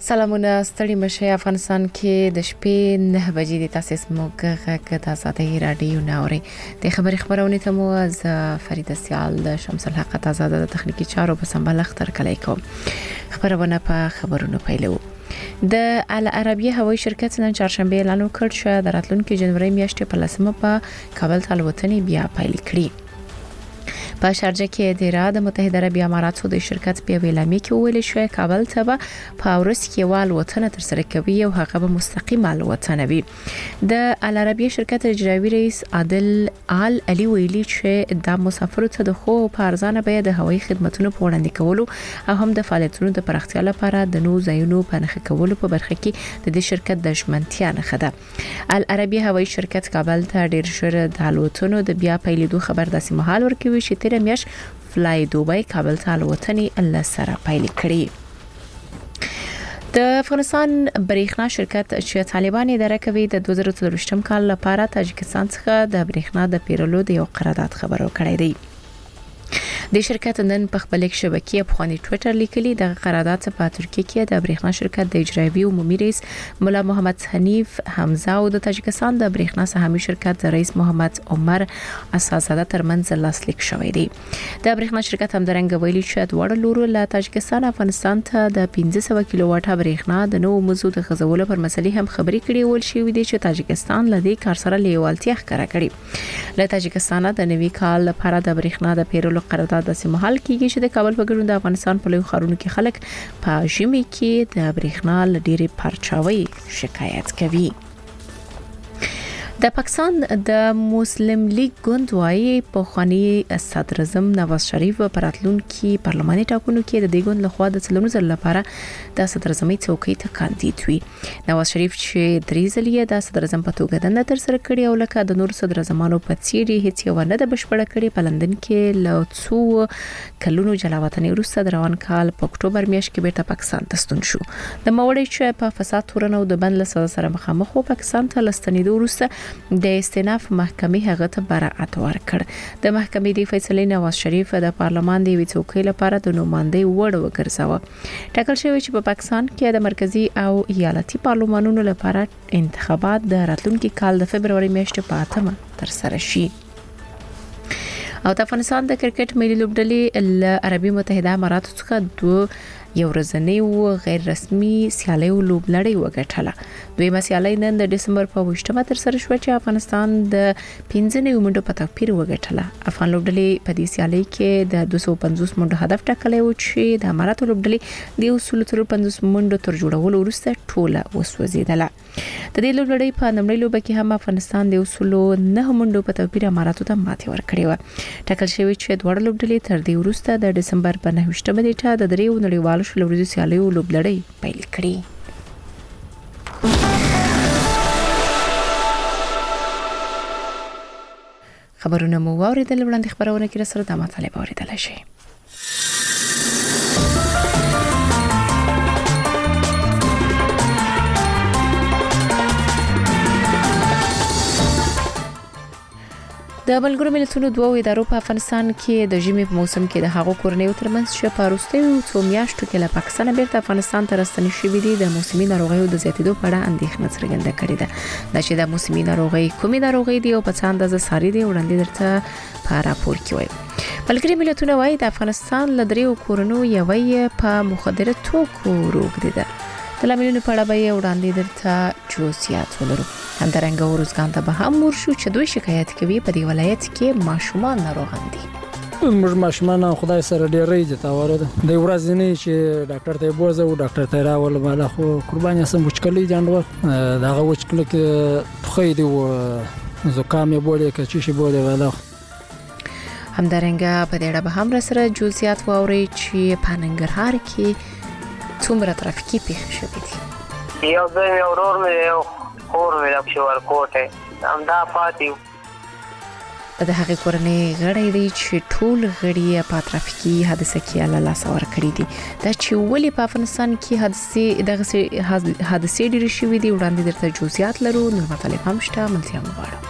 سلامونه ستړي مشه افغانستان کې د شپې 9 بجې د تاسیس موګه د آزادۍ رادیو ناوري د خبرونه ته مو از فرید سیال د شمس الحق آزاد د تخنیکی چارو په سمبال اختر کلی کوم خبرونه په خبرونو پیلو د العربیه هوایي شرکت نن چهارشنبه اعلان وکړ چې د راتلونکي جنوري میاشتې په لسمه په کابل ته الوتنې بیا پیل کړي په شارجه کې د ایالات متحده عربی اماراتو د شرکت په ویلامي کې ویل شوی کابل ته په اورس کې والوتنه تر سره کوي او هغه به مستقیم الوتنه وي د العربیه شرکت اجرایي رئیس عادل آل علي ویلي چې د مسافرو ته د خو په ارزانه بیه د هوایي خدماتو په وړاندې کولو او هم د فعالیتونو د پراختیا لپاره د نو ځایونو په نخښه کولو په برخه کې د دې شرکت د ژمنتیا نښه ده العربیه هوایي شرکت کابل ته ډیر ژر د الوتنو د بیا پیلېدو خبر داسې مهال ورکوي چې تیر میاش فلای دوبای کابل ته الوتنې الله سره پیل کړي د افغانستان برېښنا شرکت چې طالبان اداره کوي د 2023 کال لپاره تاجکستان څخه د برېښنا د پیرلو د یو قرارداد خبرو کړی دی د شرکت نن په خپل شبکې په خواني ټوئیټر لیکلي د قرارداد په ترکیه کې د برېښنا شرکت د اجرایي عمومي رئیس مولا محمد حنیف حمزه او د تاجکستان د برېښنا سهامي شرکت د رئیس محمد عمر اساسزاده ترمنځ لاسلیک شوی دی د برېښنا شرکت همدارنګه ویلي چې دوړ لورو له تاجکستان افغانستان ته د 1500 کیلو واټه برېښنا د نو موضوع د خزولو پر مسلې هم خبري کړي ول شي وي چې تاجکستان له دې کار سره لیوالتیا ښکاره کړي له تاجکستان د نوي کال لپاره د برېښنا د پیرلو قرارداد د سیمهال کېږي چې د کابل په ګډون د افغانستان په لوی ښارونو کې خلک په ژمي کې د برېښنا لډيري پرچاوي شکایت کوي د پاکستان د مسلم لیگ ګوند وايي په خواني صدر اعظم نواز شریف په راتلونکي پارلماني ټاکنو کې د دې ګوند لخوا د څلورو ځل لپاره د صدر اعظمي څوکۍ ته کاندید وي نواز شریف چې درې ځلې د صدر اعظم په توګه دنده تر سره کړې او لکه د نور صدر اعظمانو په څیر هیڅ یو نه د بشپړه کړې په لندن کې له څو کلونو جلاوطنۍ وروسته د روان کال په اکتوبر میاشت کې بیرته پاکستان ته ستون شو د موري چې په فساد تورنو د بند له سره مخامخ وو پاکستان ته لستنیدو وروسته د استئناف محکمې هغه ته براءت ورکړ د محکمې د فیصلې نواز شریف د پارلمان د وڅوکۍ لپاره د نوماندۍ وړ وګرځاوه ټاکل شوی چې په پاکستان کې د مرکزی او ایالتي پارلمانونو لپاره انتخابات د راتلونکي کال د فبرवरी میاشتې په 8 تر سره شي او د افغانستان د کرکټ ملي لوبډلې له عربي متحده اماراتو څخه دوه یو ورځنی او غیر رسمي سیالي لوبلړۍ وګټله دوی سیالي نن د دسمبر په 28 تر سره شو چې افغانستان د 15 منډو په توپیر وګټله افغان لوبډلې په دې سیالي کې د 250 منډو هدف ټاکلی و چې د اماراتو لوبډلې د اصول تر 50 منډو تر جوړولو وروسته ټوله وسوځیدله د دې لوبډلې په نمړۍ لوبه کې هم افغانستان د اصول 9 منډو په توپیر اماراتو ته ماتې ورکړې و ټاکل شوی چې دوه لوبډلې تر دې وروسته د دسمبر په 9 نیټه د دریو نړیوالو شلوريزو سیالیو لوبلړۍ پیل کړي خبرونه مو واوریدل وړاندې خبرونه کې سره د مطالعه اوریدل شي د ملګرو ملتونو دوه ادارو په افغانستان کې د ژمي په موسم کې د هغو کورنیو ترمنځ چې په وروستیو څو میاشتو کې له پاکستان بیرته افغانستان ته راستنې شوې دي د موسمي ناروغیو د زیاتېدو په اړه اندېښنه څرګنده کړې ده چې د موسمي ناروغي کومې ناروغي دي او په څه اندازه ساري دي وړاندې درته په راپور کې وایي ملګري ملتونه وایي د افغانستان له دریو کورونو یوې په مخدره توکو روږدي ده د لاملونو په اړه به وړاندې درته جزئیات ولرو همدارنګه ورزګان ته به هم ورشو چې دوی شکایت کوي په دې ولایت کې ماشومان ناروغان دي موږ ماشومان خدای سره ډېرې دي تاوره ده د ورځې نه چې ډاکټر ته بوزه او ډاکټر ته راول بالا خو قرباني سم وچکلې جانور داغه وچکل کې خو دې و زکام یې بوله کې چې بوله والا همدارنګه په دې اړه به هم سره جزئیات واوري چې په ننګرهار کې څومره ترافیکي پیښې شوې دي یو ځای اورور مې خور مې د شوار کوټه همدا پاتې د هغې کورنۍ غړي دي چې ټول غړي په ترافیکي حادثه کې له لاسه ورکړي دي دا چې ولې په افغانستان کې حادثې ډېرې شوې دي وړاندې درته جزئیات لرو نور مطالب هم شته منځه مو غواړم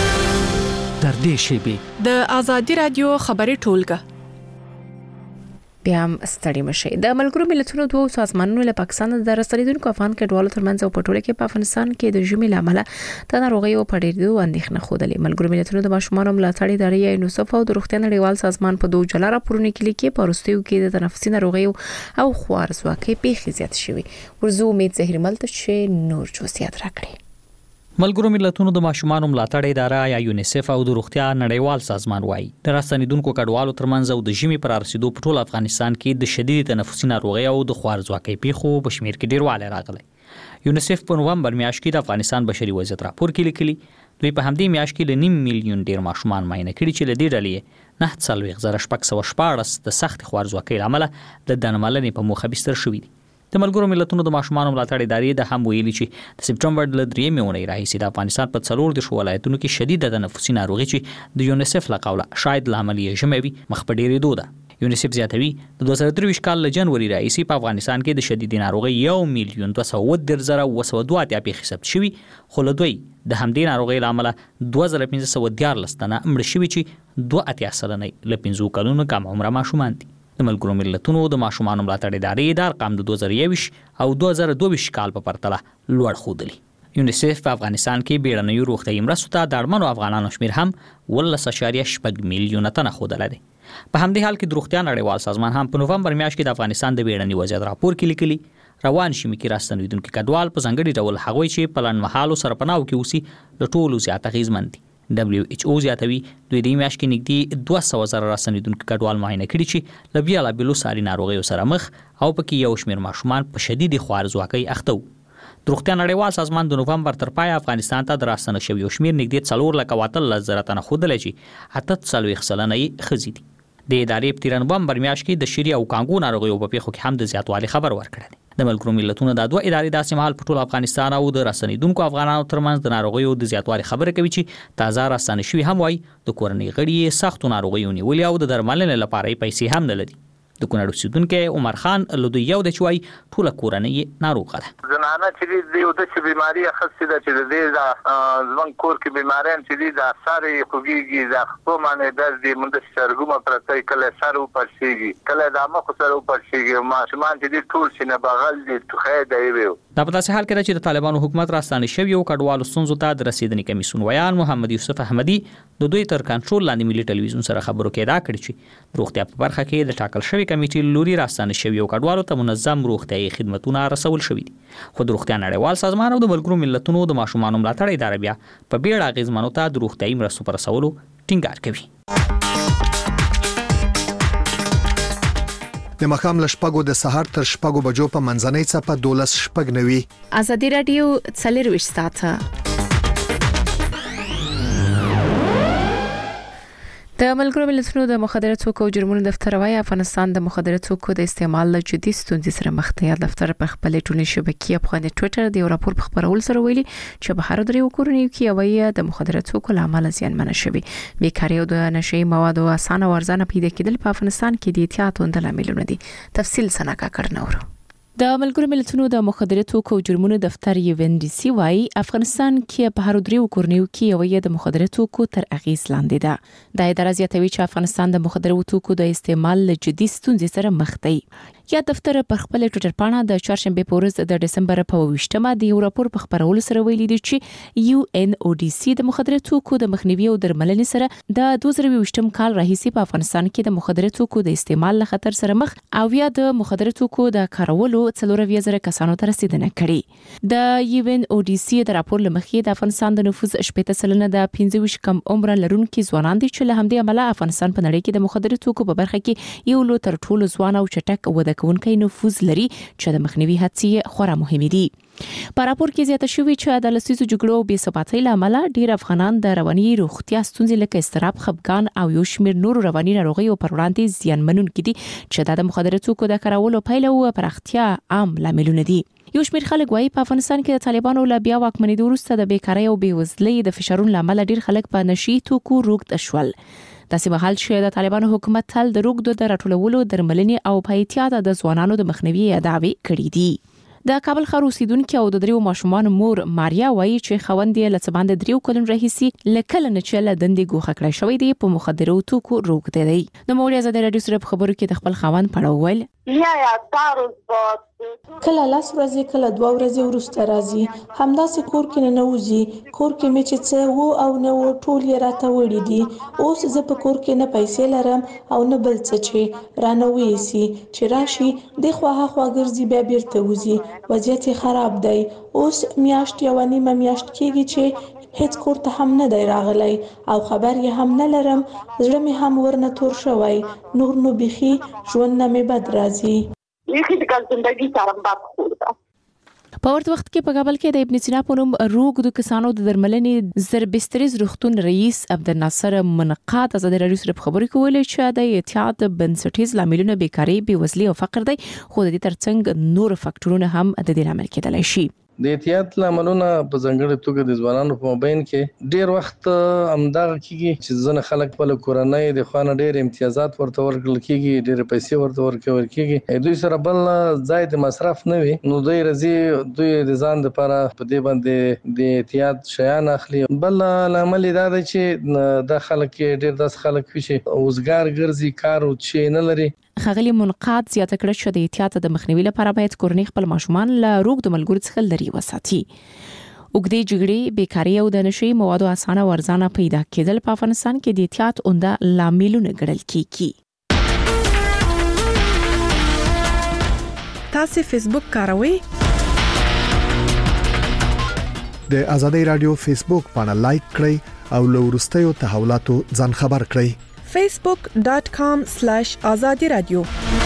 در دې شیبې د آزادي رادیو خبري ټولګه بیا هم ستړي مشي. د ملګرو ملتونو دوه سازمانونو له پاکستان د رسیدونکو افغان کډوالو ترمنځ او پټوله کې په افغانستان کې د ژمي لامل د ناروغیو په ډېرېدو اندېښنه خوده. ملګرو ملتونو د ماشومانو ملاتړ ادارې یونیسف او د روغتیا نړیوال سازمان په دوه جلا راپورونو کې لیکي په وروستیو کې د تنفسي ناروغیو او خوارځواکۍ پیښې زیات شوي. ورزو امید زهرمل ته چې نور جزئیات راکړي. ملګرو ملتونو د ماشومانو ملاتړ اداره یا یونیسف او د روغتیا نړیوال سازمان وايي د راستنیدونکو کډوالو ترمنځ او د ژمي پر رسیدو په ټول افغانستان کې د شدید تنفسي ناروغي او د خوارځواکۍ پیښو په شمیر کې ډیروالی راغلی. یونیسف په نوومبر میاشت کې د افغانستان بشري وضعیت راپور کې لیکلي دوی په همدې میاشت کې ل 9 میلیون ډیر ماشومان معاینه کړي چې ل دې ډلې 9,614 د سخت خوارځواکۍ لامل د درملنې په موخه بستر شوي دي. د ملګرو ملتونو د ماشومانو ملاتړ ادارې د هم ویلي چې د سپټمبر ل 3 میاشتې راهیسې د افغانستان په 14 ولایتونو کې شدید تنفسي ناروغي چې د یونیسف له قوله شاید لامل یې ژموي مخ په ډېرېدو ده. یونیسف زیاتوي د 2023 کال له جنوري راهیسې په افغانستان کې د شدید ناروغي 1,210,202 پیښې ثبت شوي خو له دوی د همدې ناروغي لامل 2,514 تنه مړه شوي چې 2.8% له 5 کلونو کم عمره ماشومان دي. د ملګرو ملتونو د ماشومانو ملاتړ ادارې د ارقام د 2021 او 2022 کال په پرتله لوړ ښودلي. یونیسف په افغانستان کې بیړنیو روغتیايي مرستو ته د اړمنو افغانانو شمیر هم 13.8 میلیونه تنه ښودلی دی. په همدې حال کې د روغتیا نړیوال سازمان هم په نوومبر میاشت کې د افغانستان د بیړني وضعیت راپور کې لیکلي روان شمي کې راستنیدونکو کډوال په ځانګړي ډول هغوی چې په لنډمهالو سرپناهو کې اوسي له ټولو زیات اغېزمن دي. WHO زیاتوي دوی د میاشت کې نږدې 200,000 راستنیدونکو کډوال معاینه کړي چې له بېلابېلو ساري ناروغیو سره مخ او پکې یو شمېر ماشومان په شدید خوارځواکۍ اخته وو. د روغتیا نړیوال سازمان د نوومبر تر پایه افغانستان ته د راستنه شویو شمېر نږدې 4,14,000 تنه ښودلی چې 48 سلنه یې ښځې دي. د ادارې په تیر نومبر میاشت کې د شری او کانګو ناروغیو په پیښو کې هم د زیاتوالي خبر ورکړی دی. د ملګرو ملتونو د دوه ادارې داسې مهال په ټول افغانستان او د راستنیدونکو افغانانو ترمنځ د ناروغیو د زیاتوالي خبره کوي چې تازه راستنه شوي هم وایي د کورنۍ غړي سختو ناروغیو نیولې او د درملنې لپاره یې پیسې هم نه لري. د کونړ اوسیدونکي عمر خان له دوی یو د چوي ټوله کورنۍ ناروغه ده. زنانه چې د یو د بیماری خاصه ده چې د دې ځوان کور کې بیماران چې د اثر خوږیږي د خپل باندې د مند سرګومه پرته کله سر او پرشيږي کله د مخ سر او پرشيږي ماشومان چې د ټول سینه بغل دي توخه دی ویو. دا په داسې حال کې چې د طالبانو حکومت راستانه شوی او کډوالو ستونزو ته د رسیدنې کمیسیون ویان محمد یوسف احمدی د دوی تر کنټرول لاندې ملي ټلویزیون سره خبرو کې دا کړی چې روغتیا په برخه کې د ټاکل شوی کمیټې لوري راستانه شوی او کډوالو ته منظم روغتیايي خدماتونه رسول شوي دي. خو د روغتیا نړیوال سازمان او د ملګرو ملتونو د ماشومانو ملاتړ اداره بیا په بیړه اغیزمنو ته د روغتیايي مرستو پر رسولو ټینګار کوي. د مخام لشپګو د سحر تر شپګو بجو په منځنۍ څپه 12:09 ازادي رادیو 24 ساعته د ملګرو ملتونو د مخدره توکو او جرمونو دفتر وايي افغانستان د مخدره توکو د استعمال له جدي ستونزې سره مخ دی. دفتر په خپل ټولنیزې شبکې په خپل ټوئیټر د یو راپور په خبرولو سره ویلي چې په هر درې کورنیو کې یوه د مخدره توکو لامل زیانمن شوي. بیکاري او د نشي موادو اسانه ورزانه پیدا کېدل په افغانستان کې د احتیاط وند لاملونه دي. تفصیل سناکا کړنور د ملګرو ملتونو د مخدره توکو او جرمونو دفتر UNODC وايي افغانستان کې په هر درې کورنیو کې یوه د مخدره توکو تر اغیز لاندې ده. د اداره زیاتوي چې افغانستان د مخدره توکو د استعمال له جدي ستونزې سره مخ دی. یا دفتر پر خپل ټوئیټر پاڼه د چهارشنبه په ورځ د دسمبر په 28مه د یو راپور په خبرولو سره ویلي دی چې UNODC د مخدره توکو د مخنیوي او درملنې سره د 2020 کال راهیسې په افغانستان کې د مخدره توکو د استعمال له خطر سره مخ او یا د مخدره توکو د کارولو 4,000 کسانو ته رسیدنه کړې. د UNODC د راپور لمخې د افغانستان د نفوس 80% د 25 کم عمر لرونکو ځوانان دي چې له همدې عمله افغانستان په نړۍ کې د مخدره توکو په برخه کې یو لو تر ټولو ځوان او چټک وده کوونکی نفوذ لري چې د مخنیوي هڅې خورا مهمې دي. په راپور کې زیاته شوې چې د لسیزو جګړو او بې ثباتۍ له امله ډېر افغانان د رواني روغتیا ستونزې لکه اضطراب، خپګان او یو شمېر نور رواني ناروغیو پر وړاندې زیانمنونکي دي چې د مخدره توکو د کارولو پایله او پراختیا عام لاملونه دي. یو شمېر خلک وايي په افغانستان کې د طالبانو له بیا واکمنېدو وروسته د بیکارۍ او بېوزلۍ د فشارونو له امله ډېر خلک په نشي توکو روږد شول. داسې مهال چې د طالبانو حکومت تل د روږدو د راټولولو، درملنې او په احتیاط د ځوانانو د مخنیوي ادعاوې کړې دي. د کابل ښار اوسیدونکو او د دریو ماشومان مور ماریا وایي چې خوند یې له څباند دریو کلونو راهیسي لکه نه چې له دندې ګوښه کړی شوی دی په مخدرو توکو روغ دی. د مولیا زده رادیو سره په خبرو کې د خپل خوند پړاو ویل کله لاس ورځي کله 2 ورځې ورسته راځي همداسې کور کې نه نوځي کور کې مې چې څه وو او نه وو ټول یې راته وړي دي اوس زه په کور کې نه پیسې لرم او نه بل څه چې رانه وېسي چې راشي د خواها ګرځي بیا بیرته وځي وضعیت خراب دی اوس میاشت یو نیمه میاشت کېږي چې هیڅ کور ته هم نه دی راغلی او خبر یې هم نه لرم زړه مې هم ورنه تور شوی نور نو بيخي ژوند نه مې بد راځي په ورته وخت کې په کابل کې د ابن سینا په نوم روغ د کسانو د درملنې زربستریز روغتون رئیس عبدالناصر منقاد ازادي رادیو سره خبرې کولې چې د احتیاط بنسټیز لاملونه بیکاری بېوزلي او فقر دی خو د دې ترڅنګ نور فاکټورونه هم د دې لامل کېدلی شي. د احتیاط لاملونه په ځانګړي توګه د ځوانانو په مابین کې ډیر وخت همدغه کېږي چې ځنه خلک په کورنۍ د خوانه ډیر امتیازات ورته ورکړل کېږي ډیر پیسې ورته ورکول کېږي دوی سره بل ځای د مصرف نه وي نو دوی راځي دوی د ځان لپاره په دې باندې د احتیاط شیان اخلي بل لامل دا دی چې د خلک ډیر داس خلک چې اوسګار ګرځي کار او چې نه لري. خغلی منقاد زیاته کړه چې د احتیاط د مخنیوي لپاره باید کورنۍ خپل ماشومان له روغ د ملګرو څخه لري وساتي. وګړي جګړې بیکاری او د نشي موادو اسانه ورزانه پیدا کېدل په افغانستان کې د احتیاط اونده لاملونه ګڼل کیږي. تاسو فیسبوک کاروئ؟ د ازادي رادیو فیسبوک باندې لایک کړئ او له وروستیو تحولاتو ځان خبر کړئ. facebook.com/azadi radio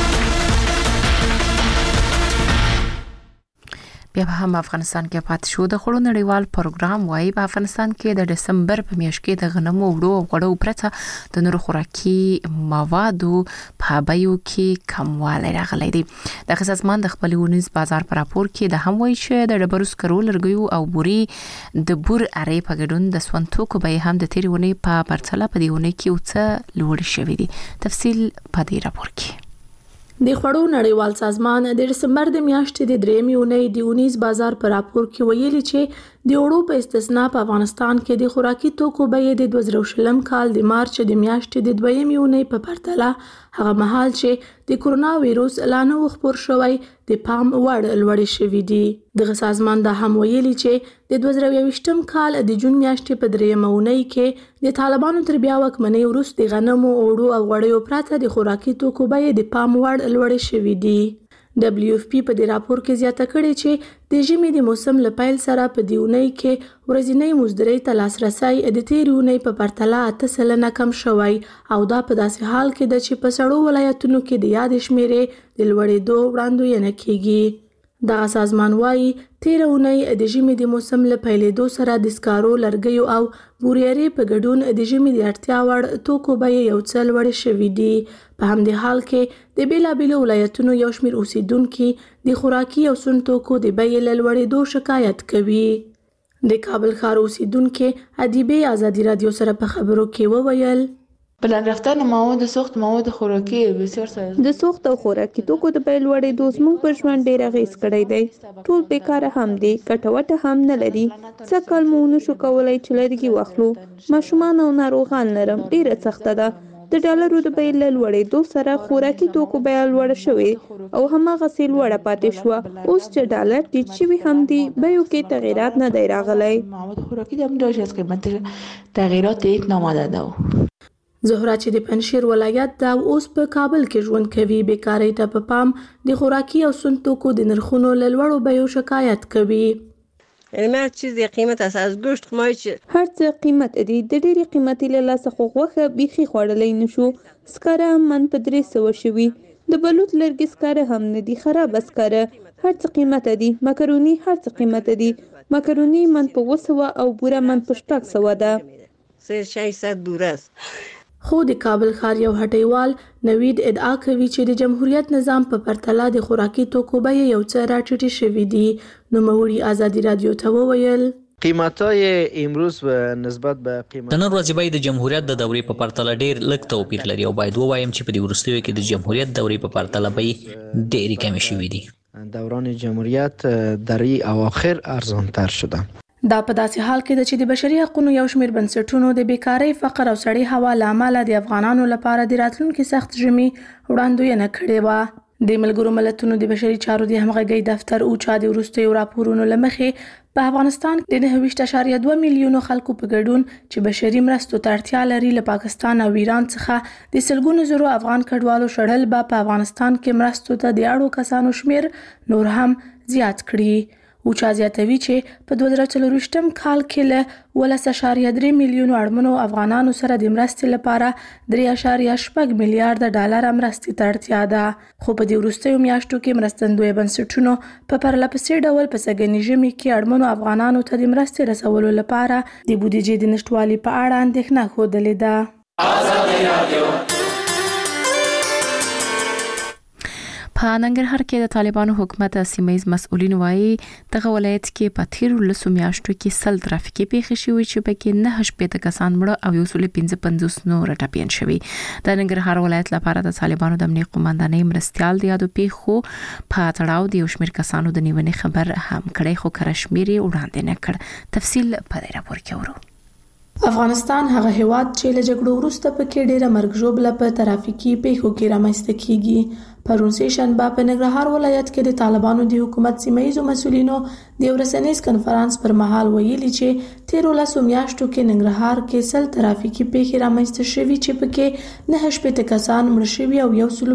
بیا هم افغانستان کې پات شو د خړو نړیوال پروګرام وايي په افغانستان کې د دسمبر په میاشت کې د غنمو وړو او غوړو پرته د نورو خوراکي موادو په بیو کې کموالی راغلی دی. د سازمان د خپل ونیز بازار پر راپور کې د هم وایي چې د ډبرو سکرو لرګیو او بوري د بور اړې په ګډون د سونتوکو به هم د تیرونی په پرتله په دیونه کې اوڅ لوړ شوی دی. تفصیل په دې راپور کې. د خړو نړیوال سازمان د دسمبر د میاشتې د 3 میونۍ د ونیز بازار پر راپور کې ویلي چې د وړو په استثناء په افغانستان کې د خوراکي توکو بیې د 2020 کال د مارچ د میاشتې د 2 میونۍ په پرتله هغه مهال چې د کرونا وایروس اعلان وخبر شوی د پام وړ لوړ شوی دی. د سازمان د هم ویلي چې د 2020 کال د جون میاشتې په 3 میونۍ کې د طالبانو تر بیا واکمنۍ وروسته د غنمو اوړو او غوړیو پرته د خوراکي توکو بیې د پام وړ لوړ شوی دی. WFP په دې راپور کې زیاته کړې چې د ژمي د موسم له پیل سره په دیونۍ کې ورځنی مزدوري ته لاسرسي د تیرونی په پرتله 8% کم شوی او دا په داسې حال کې د چې په سړو ولایتونو کې د یاد شمیرې د لوړېدو وړاندوینه کیږي. دا سازمان وايي تیرونی د ژمي د موسم له پیلېدو سره د سکارو لرګیو او بورياري په ګډون د ژمي د اړتیا وړ توکو بیې یو څه لوړې شوې دي. په همدې حال کې د بیلابیلو ولایتونو یو شمېر اوسیدونکي د خوراکي او سون توکو د بیې له لوړېدو شکایت کوي. د کابل ښار اوسیدونکي ادیبه ازادي رادیو سره په خبرو کې وویل بلند رفتن مواد سوخت مواد خوراکي بسیار سره د سوخت او خوراکي توکو د بیل وړې دوز موږ پر ژوند ډیر اغیز کړی دی. ټول بیکاره هم دي کټوټه هم نه لري څه کال مو نشو کولای چې لرګي واخلو ماشومان او ناروغان لرم ډیره سخته ده. د ډالرو د بیل وړې دوز سره خوراکي توکو بیل وړ شوی او همغه سیل وړه پاتې شو. اوس چې ډالر ټیټ شوی هم دي بیو کې تغیرات نه دی راغلی. مواد خوراکي هم داشت از قیمت تغییرات یک نامده ده. زهرا چې د پنځشیر ولایت دا اوس په کابل کې ژوند کوي بیکاری ته په پام د خوراکي او سون توکو د نرخونو لوړو بیو شکایت کوي. یعنی هر چیز قیمت است از گوشت مایچ هر څه قیمت دی د ډېری قیمتي له لاسه خوغه بيخي خوړلې نشو. سکاره من په 300 شوي د بلوط لرګي سکاره هم نه دي خراب سکاره هر څه قیمت دی. مکروني هر څه قیمت دی. مکروني من په 200 او بوره من په 600 ده. 600 بوره است. خو د کابل ښار یو هټیوال نوید ادعا کوي چې د جمهوریت نظام په پرتله د خوراکي توکو بیې یو څه راټیټې شوې دي. نوموړي ازادي رادیو ته وویل قیمتای امروز و نسبت به قیمت د نن ورځې بیې د جمهوریت د دورې په پرتله ډېر لږ توپیر لري او باید ووایم چې په دې وروستیو کې د جمهوریت دورې په پرتله بیې ډېرې کمې شوې دي. دوران جمهوریت در این اواخر ارزانتر شده. دا په داسې حال کې ده چې د بشري حقوقو یو شمېر بنسټونو د بیکارۍ، فقر او سړې هوا له امله د افغانانو لپاره د راتلونکي سخت ژمي وړاندوینه کړې وه. د ملګرو ملتونو د بشري چارو د همغږۍ دفتر اوچا د وروستیو راپورونو له مخې په افغانستان کې د 9.2 میلیونو خلکو په ګډون چې بشري مرستو ته اړتیا لري له پاکستان او ایران څخه د سلګونو زرو افغان کډوالو شړل به په افغانستان کې مرستو ته د اړو کسانو شمیر نور هم زیات کړي. اوچا زیاتوي چې په 2024 کال کې له 13.3 میلیونو اړمنو افغانانو سره د مرستې لپاره 3.8 میلیارډ ډالر مرستې ته اړتیا ده. خو په دې وروستیو میاشتو کې مرستندوی بنسټونو په پرلپسې ډول په سږني ژمي کې اړمنو افغانانو ته د مرستې رسولو لپاره د بودیجې د نشټوالي په اړه اندېښنه ښودلې ده. آزادي رادیو په ننګرهار کې د طالبانو حکومت سیمه‌یز مسؤلین وایي دغه ولایت کې په تیرو لسو میاشتو کې 100 ترافیکي پیښې شوې چې پکې 9 کسان مړه او 155 نور ټپیان شوي. د ننګرهار ولایت لپاره د طالبانو د امنیت قومندانۍ مرستيال د یادو پیښو په تړاو د یو شمېر کسانو د نیونې خبر هم کړی، خو کشمیر وړاندې نه کړ. تفصیل په دې راپور کې ورو. افغانستان هغه هیواد چې له جګړو وروسته پکې ډېره مرګ ژوبله په ترافیکي پیښو کې رامنځته کیږي. پرون سهشنبه په ننګرهار ولایت کې د طالبانو د حکومت سیمه‌یزو مسؤلینو د یو رسنیز کنفرانس پر مهال ویلي چې تیرو لسو میاشتو کې ننګرهار کې 100 ترافیکي پیښې رامنځته شوي چې پکې 9 کسان مړه شوي او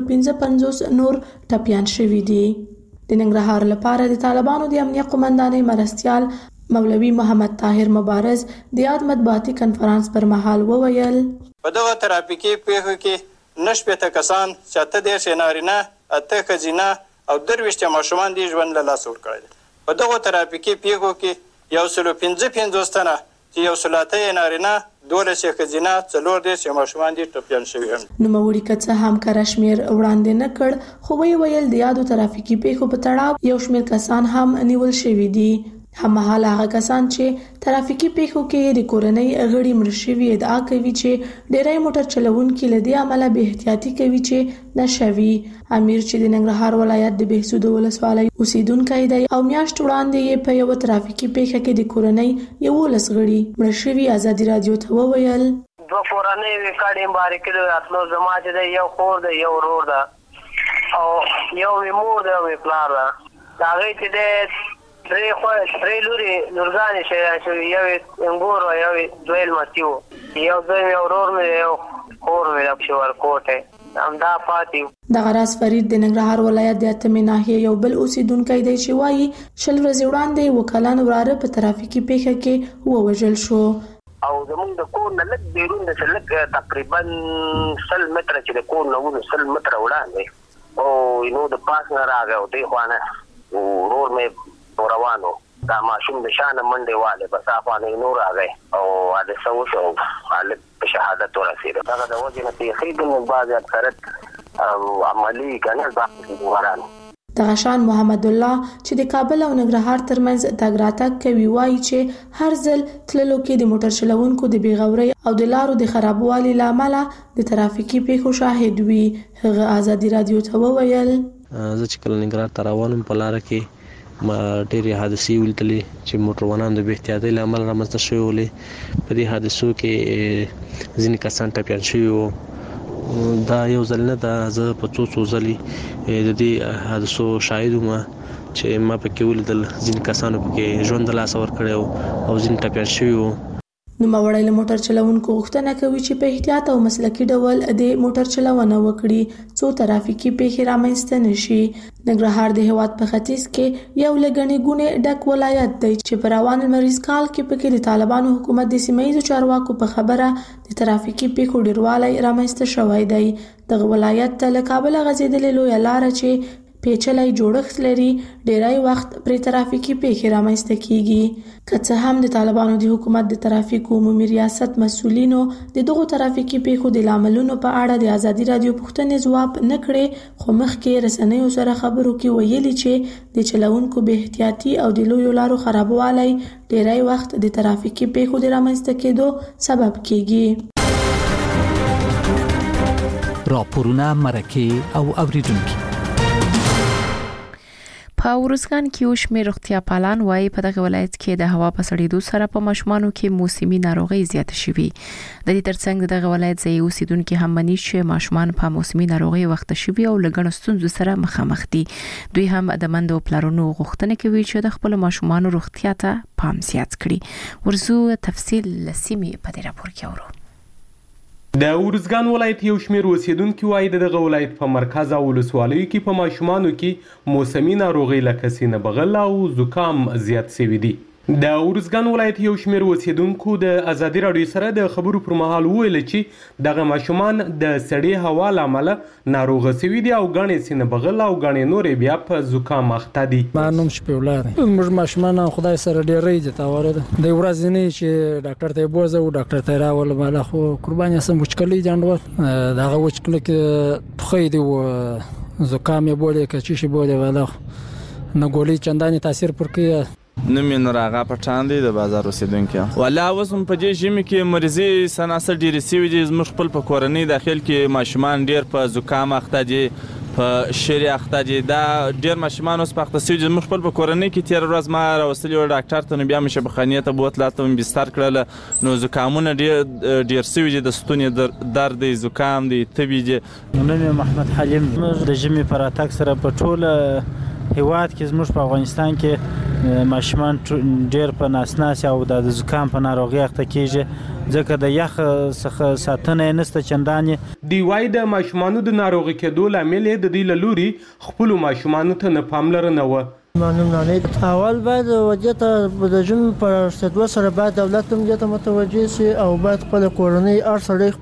155 نور ټپیان شوي دي. د ننګرهار لپاره د طالبانو د امنیت قومندانۍ مرستيال مولوي محمد طاهر مبارز د یاد مطبوعاتي کنفرانس پر مهال وویل په دغه ترافیکي پیښو کې 9 کسان، 7 نارینه، 8 ښځینه او 23 ماشومان دي ژوند له لاسه ورکړی. په دغه ترافیکي پیښو کې 155 تنه چې 108 نارینه، 12 ښځینه، 14 ماشومان دي ټپیان شوي هم. نوموړي که څه هم کره شمېر وړاندې نه کړ، خو ویل د یادو ترافیکي پیښو په تړاو یو شمېر کسان هم نیول شوي دي. هممهاله هغه کسان چې ترافیکي پیښو کې د کورنۍ غړي مړه شوي ادعا کوي چې ډېری موټر چلوونکي له دې امله بې احتیاطي کوي چې نشه وي. امیر چې د ننګرهار ولایت د بهسود ولسوالۍ اوسیدونکی دی او میاشت وړاندې یې په یو ترافیکي پیښه کې د کورنۍ 11 غړي مړه شوي آزادي رادیو ته وویل. دوه کورنۍ وکړې مبارکي د اتلو زما چې د یو خور د یو ورور ده او یو مور د یو پلار ده. دا غي چې د درې لوري نورګانې شوي، یو انګور او یو دویل مستیو، یو دویم یو ورور مې یو خور مې د شورکوټ همدا پاتې. دغه راز فرید د ننګرهار ولایت د اتمې ناحیې یو بل اوسیدونکی دی چې وایي 20 ورځې وړاندې وکالان وراره په ترافیکي پیښه کې ووژل شو. او زمونږ د کور نه لږ بیرون د لږ تقریبا 100 متره چې د کور نه ونه 100 متره وړاندې او نو د پاس نه راغی او دی خوانه ورور مې روانو دا ماشوم د شان منډه والے بس افغاني نور راغی او د سوشو حالت په شهادت ورسید. دا د وجه نه تخید من بعض اثرت او عملی کنه ځکه ورانه. دغشان محمد الله چې د کابل او ننګرهار ترمنځ تګ راتګ کوي وایي چې هر ځل تللو کې د موټر چلوونکو د بیغورۍ او د لارو د خرابوالي لامل د ترافیکي پیښو شاهد وي. هغه آزادي رادیو ته وویل زه چې کله ننګرهار ته روانم په لار کې ما ډېرې حادثې ولیدلې چې موټروانان د بې احتیاطۍ له امله رامنځته شوې ولې. په دې حادثو کې ځینې کسان ټپیان شوي وو. دا یو ځل نه ده، زه په څو ځلې د دې حادثو شاهد وم چې ما پکې ولیدل ځینې کسانو پکې ژوند د لاسه ورکړی او ځینې ټپیان شوي وو. نوموړی له موټر چلوونکو غوښتنه کوي چې په احتیاط او مسلکي ډول د موټر چلونه وکړي څو ترافیکي پیښې رامنځته نشي. ننګرهار د هیواد په ختیځ کې یو له ګڼې ګوڼې ډک ولایت دی چې په روان لمریز کال کې پکې د طالبانو حکومت د سیمه‌یزو چارواکو په خبره د ترافیکي پیښو ډیروالی رامنځته شوی دی. دغه ولایت ته له کابل غځېدلې لویه لاره چې پیچلی جوړښت لري ډیری وخت پرې ترافیکي پیښې رامنځته کیږي. که څه هم د طالبانو د حکومت د ترافیکو عمومي ریاست مسؤلینو د دغو ترافیکي پیښو د لاملونو په اړه د آزادي رادیو پوښتنې ځواب نه کړې، خو مخکې رسنیو سره خبرو کې ویلي چې د چلوونکو بې احتیاطي او د لویو لارو خرابوالی ډیری وخت د ترافیکي پیښو د رامنځته کېدو سبب کیږي. راپورونه مرکه او اوریدونکي په ورزګان کې یو شمېر روغتیا پالان وایي په دغه ولایت کې د هوا په سړېدو سره په ماشومانو کې موسمي ناروغي زیاته شوې. د دې ترڅنګ دغه ولایت ځای اوسیدونکو هم مني چې ماشومان په موسمي ناروغي وخت شوي او لګڼو ستونزو سره مخامخ دي. دوی هم د مندو پلارونو غوښتنه کوي چې د خپل ماشومانو روغتیا ته پام زیات کړي. ورزو تفصیل لسیمه په دې راپور کې اورو. د ورزګان ولایت یو شمېر اوسیدونکو وايي دغه ولایت په مرکز او ولسوالیو کې په ماشومانو کې موسمي ناروغي لکه سینه بغل او زکام زیات شوي دي. د ورزګان ولایت یو شمېر اوسیدونکو د ازادي راډیو سره د خبرو پر مهال وویل چې دغه ماشومان د سړې هوا له امله ناروغه شوي دي او ګڼې سینه بغل او ګڼې نورې بیا په زکام اخته دي. ما نوم شپې ولار موږ ماشومان خدای سره ډېر عزت اوره ده. د ورځې نه چې ډاکټر ته بوزه او ډاکټر ته راول مالا خو قرباني سم وچکلې جانډو دغه وچکلې کې تخې دی و زکام یې بوله کې چې بوله والا نه ګولې چنداني تاثیر پر کې نوم یې نور آغا پټان دی د بازار اوسیدونکی. والا اوس هم په دې ژمي کې مریضي سناسه ډېرې سوي دي. زموږ خپل په کورنۍ داخل کې ماشومان ډېر په زکام اخته دي، په شری اخته دي. دا ډېر ماشومان اوس په اخته سوي دي. زموږ خپل په کورنۍ کې تېره ورځ ما راوستلي وو ډاکټر ته، نو بیا مې شفاخانې ته بوتله، هلته مې بستر کړله. نو زکامونه ډېر سوي دي، د ستوني درد دی، زکام دی، تبې دي. نوم یې محمد حلیم. د ژمي په راتګ سره په ټوله هیواد کې زموږ په افغانستان کې ماشومان ډېر په ناسناس او د زکام په ناروغي اخته کېږي، ځکه د یخ څخه ساتنه یې نشته چندانې. دی وايي د ماشومانو د ناروغي کېدو لامل یې د دې له لوري خپلو ماشومانو ته نه پاملرنه وه. معلوم نه دی. اول باید وضعیت د ژمي په رسېدو سره باید دولت هم دې ته متوجه سي او باید خپل کورنۍ هر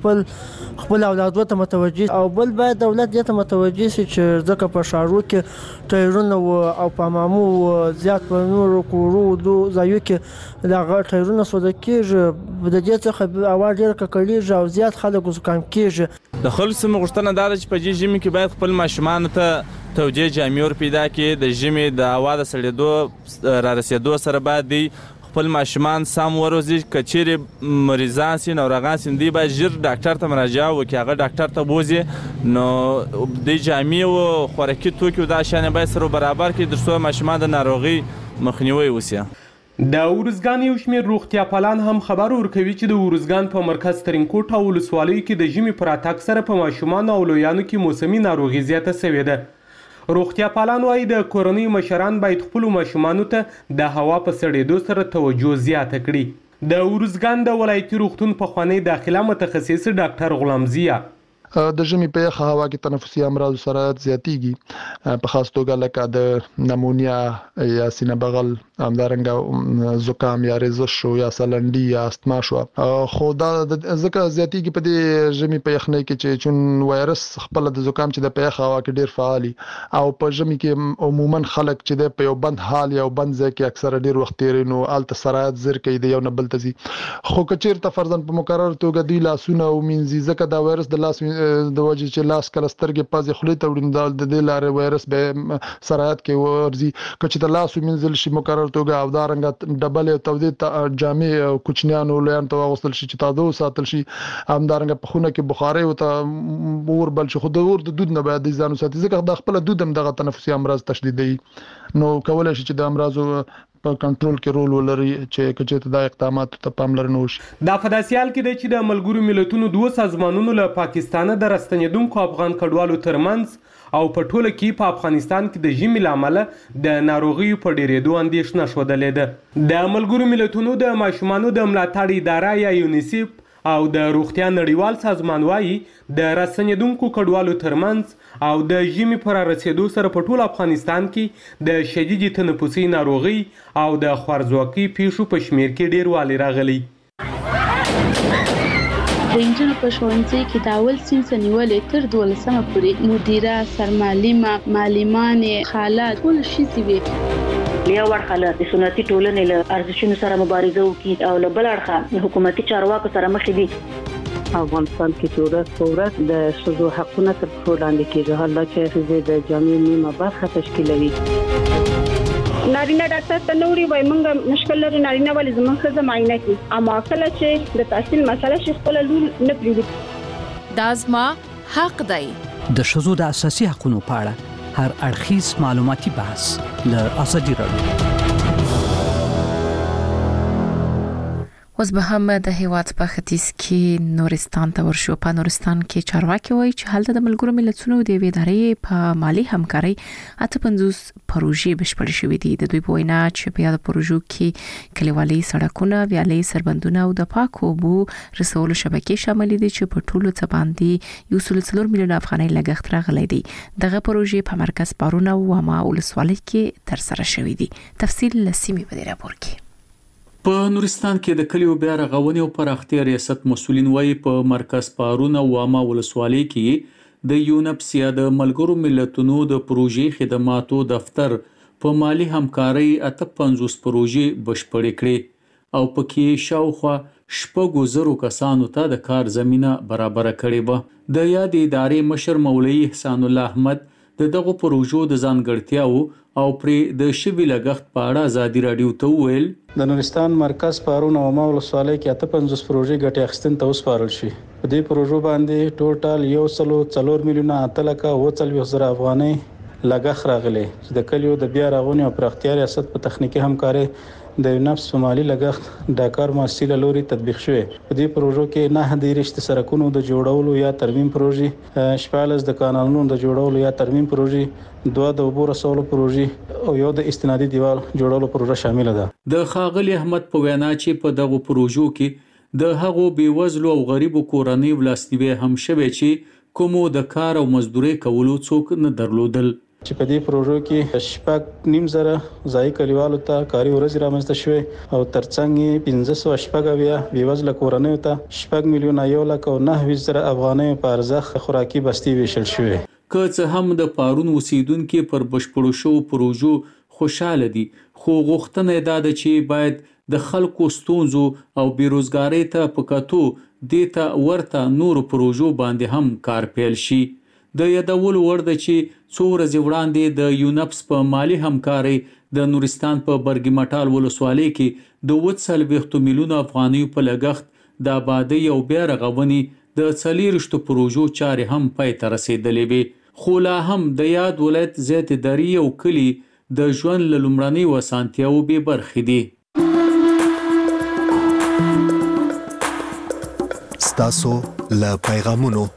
سړی خپل اولادو ته متوجه، او بل باید دولت دې ته متوجه سي چې ځکه په ښارو کې ټایرونه او په مامو زیات په نورو کورو ځایو کې دغه ټایرونه سوده کېږي، د دې څخه هوا ډېره ککړېږي او زیات خلک زکام کېږي. د خلکو څخه غوښتنه دا ده چې په دې ژمي کې باید خپل ماشومانو ته توجیه جامې ور پیدا کړي. د ژمي د هوا د سړېدو را رسېدو سره باید دی خپل ماشومان سم وروزي. که چیرې مریضان سي، ناروغان سي، دوی باید ژر ډاکټر ته مراجعه وکړي، هغه ډاکټر ته بوځي. نو د جامې او خوراکي توکي او دا شیان باید سره برابر کړي تر څو ماشومان د ناروغي مخنیوی وسي. د ورزګان یو شمېر روغتیا پالان هم خبر ورکوي چې د ورزګان په مرکز ترینکوټ او ولسوالیو کې د ژمي پر راتګ سره په ماشومانو او لویانو کې موسمي ناروغي زیاته شوې ده. روغتیا پالان وايي د کورنۍ مشران باید خپلو ماشومانو ته د هوا په سړېدو سره توجه زیاته کړي. د ورزګان د ولایتي روغتون پخوانی داخله متخصص ډاکټر غلام ضیا د ژمي په یخه هوا کې تنفسي امراض سرعت زیاتیږي، په خاص توګه لکه د نمونیا یا سینه بغل، همدارنګه زکام یا رزش شو یا سلنډي یا استما شو. خو دا ځکه زیاتیږي په دې ژمي په یخنۍ کې چې چون وایرس خپل د زکام چې د په یخه هوا کې ډیر فعالي، او په ژمي کې عموما خلک چې د په یو بند حال یا بند ځای کې اکثره ډیر وخت تیري، نو الته سرعت زر کوي د یو نه بل ته ځي. خو کچیرته فرضاً په مقرر توګه دی لاسونه او مینځي، ځکه دا وایرس د لاس د وجه چې لاس کله سترګې پازې خولې ته وړي، د دې لارې وایرس به سرعت کې ورځي. که چې د لاس ومینځل شي مقرر توګه او دارنګه ډبلې تودې جامې کوچنیانو لویانو ته واغوستل شي چې تاوده وساتل شي، همدارنګه په خونه کې بخارۍ ورته اور بل شي. خو د اور د دود نه باید ځان وساتي، ځکه د خپل دود هم دغه تنفسي امراض تشدیدوي، نو کولای شي چې د امراضو په کنټرول کې رول ولري چې کچې د اقداماتو ته پاملرنه وشي. دا په داسې حال کې دی چې د ملګرو ملتونو دوه سازمانونو له پاکستانه د راستنېدونکو افغان کډوالو ترمنځ او په ټوله کې په افغانستان کې د ژمي له امله د ناروغیو په ډېرېدو اندېښنه ښودلې ده. د ملګرو ملتونو د ماشومانو د ملاتړ اداره یا یونیسیف او د روغتیا نړیوال سازمان وايي د راستنېدونکو کډوالو ترمنځ او د ژمي پر رسېدو سره په ټول افغانستان کې د شدید تنفسي ناروغي او د خوارځواکۍ پیښو په شمېر کې ډېروالی راغلی. د انجنونو په ښوونځي کې د اول صنف نیولې تر 12مه پورې مدیره، سرمعلمه، معلمانې، خاله ټول ښځې وي. یو اړخه د سنتي ټولنې له ارزښتونو سره مبارزه وکړي او له بل اړخه حکومتي چارواکو سره مخ دي. افغانستان کې ورځ په ورځ د ښځو حقونه تر پښو لاندې کېږي، حالا چې ښځې د جامعې نیمه برخه تشکیلوي. نارینه ډاکټر ته نوري وای مونږ مشکل لري، نارینه ولې زموږ ښځه معاینه کوي، اما کله چې د تحصیل مسله شي خپل لور نه پریږدي. دا زما حق دی. د ښځو د اساسي حقوقو په اړه هر اړخیز معلوماتي بحث له ازادي رادیو. اوس به هم د هیواد په ختیځ کې نورستان ته ورشو. په نورستان کې چارواکي وایي چې هلته د ملګرو ملتونو د ادارې په مالی همکاري 58 پروژې بشپړ شوې دي. د دوی په وینا چې په یاد پروژو کې کلیوالي سړکونه، ویالې، سربندونه او د پاکو اوبو رسولو شبکې شامل دي چې په ټولو څه باندې 1.4 میلیون افغانۍ لګښت راغلی دی. دغه پروژې په مرکز پارون او واما ولسوالۍ کې تر سره شوې دي. تفصیل لسیمه په دې راپور کې. په نورستان کې د کلیو بیا رغونې او پراختیا ریاست مسولین وایي په مرکز پارون او واما ولسوالۍ کې د یونپس یا د ملګرو ملتونو د پروژې خدماتو دفتر په مالی همکارۍ 58 پروژې بشپړې کړې او پکې شاوخوا 6,000 کسانو ته د کار زمينه برابر کړې و. د یاد ادارې مشر مولوي احسان الله احمد دغه پروژو د ځانګړتیاو او پرې د شوي لګښت په اړه ازادي رادیو ته وویل. د نورستان مرکز پارون او واما ولسوالۍ کې 58 پروژې ګټې اخیستنې ته وسپارل شي. په دې پروژو باندې ټوټال 1.4 میلیون 8,40,000 افغانۍ لګښت راغلی چې د کلیو د بیا رغونې او پراختیا ریاست په تخنیکی همکارۍ د یونپس په مالی لګښت د کار مؤسسې لوري تطبیق شوی. په دې پروژو کې 9 سړکونو د جوړولو یا ترمیم پروژې، 14 د کانالونو د جوړولو یا ترمیم پروژې، 2 د اوبو رسولو پروژې او یو د استنادي دیوال جوړولو پروژه شامل ده. د خاغلی احمد په وینا چې په دغه پروژو کې د هغو بیوزلو او غریبو کورنۍ ولاسنیوي هم شوی چې کومو د کار او مزدوري کولو څوک نه درلودل. چې په دې پروژو کې 6.5 ځای کلیوالو ته کاري ورځې رامنځته شوې او ترڅنګ 1580 بیوزله کورنۍ ته 6 میلیون 1,09,000 افغانۍ په ارزښت خوراکي بستي ویشل شوې. که څه هم د پارون اوسیدونکو پر بشپړو شو پروژو خوشاله دي، خو غوښتنه ده چې باید د خلکو ستونزو او بیروزګاری ته پکاتو دیتا ورته نور پروژو باندې هم کار پیل شي. د یادول ورده چې څو ورځې وړاندې د یونپس په مالی همکارۍ د نورستان په برګمټال ولسوالۍ کې د 40 میلیون افغانۍ په لګښت د آبادی او بیا رغونې د 40 پروژو چارې هم پای ته رسیدلې وي. خو لا هم د یاد ولایت زیات دری او کلی د ژوند لومړنۍ وسانتیاو به برخې دي. ستاسو له پیغامونو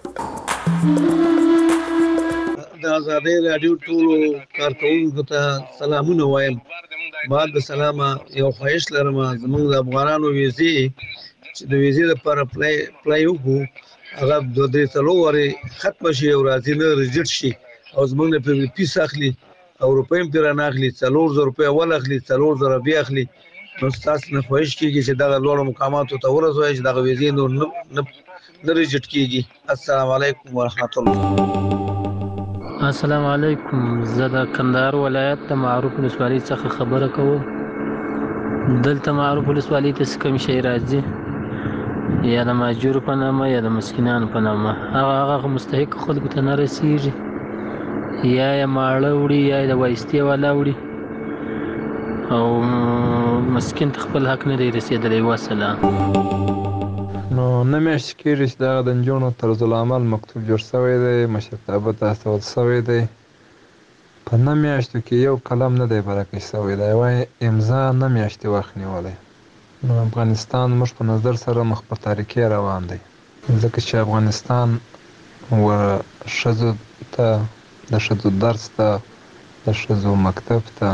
د آزادۍ رادیو ټولو کارکونکو ته سلامونه وایم. بعد د سلامه یو خواهش لرم زموږ د افغانانو ویزې چې د ویزې لپاره اپلای وکړو هغه د 3 ورځې ختم شي او راځي نه ریجکټ شي او زموږ نه په پیس اخلي او روپیم پر نه اخلي 400 روپیا ول اخلي 400 بیا اخلي. نو تاسو نه خواهش کیږي چې دا لوړ مقاماتو ته ورسوي چې دا ویزې نور نه ریجکټ کیږي. السلام علیکم ورحمت الله. السلام علیکم. زه د کندهار ولایت د معروف ولسوالۍ څخه خبره کوم. دلته معروف ولسوالۍ ته کوم شي راځي یا د ماجور په نامه یا د مسکینانو په نامه هغه مستحق خلکو ته نه رسیږي یا ماړه وړي یا د وایستي والا وړي او مسکین ته خپل حق نه دی رسیدلی. وسلام. نو نه میاشت کېږي چې دغه د نجونو طرز العمل مکتوب جوړ شوی دی، مشرتابه ته استول شوی دی. په نه میاشتو کې یو قلم نه دی برکه شوی دی، وایي امضا نه میاشتې وخت نیولی. نو افغانستان موږ په نظر سره مخ په تاریکۍ روان دی، ځکه چې افغانستان ښځو ته د ښځو درس ته د ښځو مکتب ته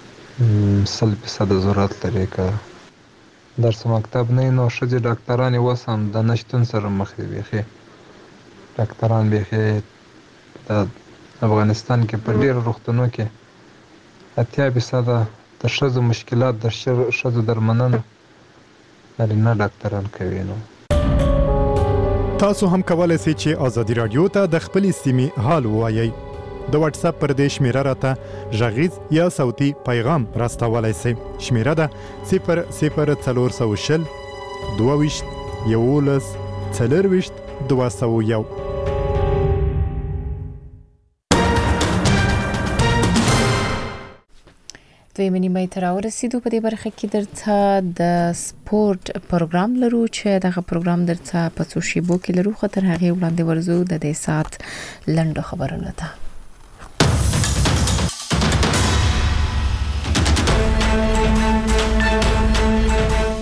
100% ضرورت لري. که درس مکتب نه نو ښځې ډاکټرانې اوس هم د نشتون سره مخ دي. بیخي ډاکټران بیخي د افغانستان کې په ډېرو روغتونو کې 80% د ښځو مشکلات د ښځو درملنه نارینه ډاکټران کوي. نو تاسو هم کولای شئ چې ازادي رادیو ته د خپلې سیمې حال ووایئ. د واتس اپ پر دې شمیره راته غږیز یا صوتي پیغام راستولای شئ. شمیره ده 00420 22 11 40 201. دویمه نیمه ته راورسېدو. په دې برخه کې درته د سپورت پروګرام لرو چې دغه پروګرام درته په څو شیبو کې لرو. خو تر هغې وړاندې ورځو د دې ساعت لنډو خبرونو ته.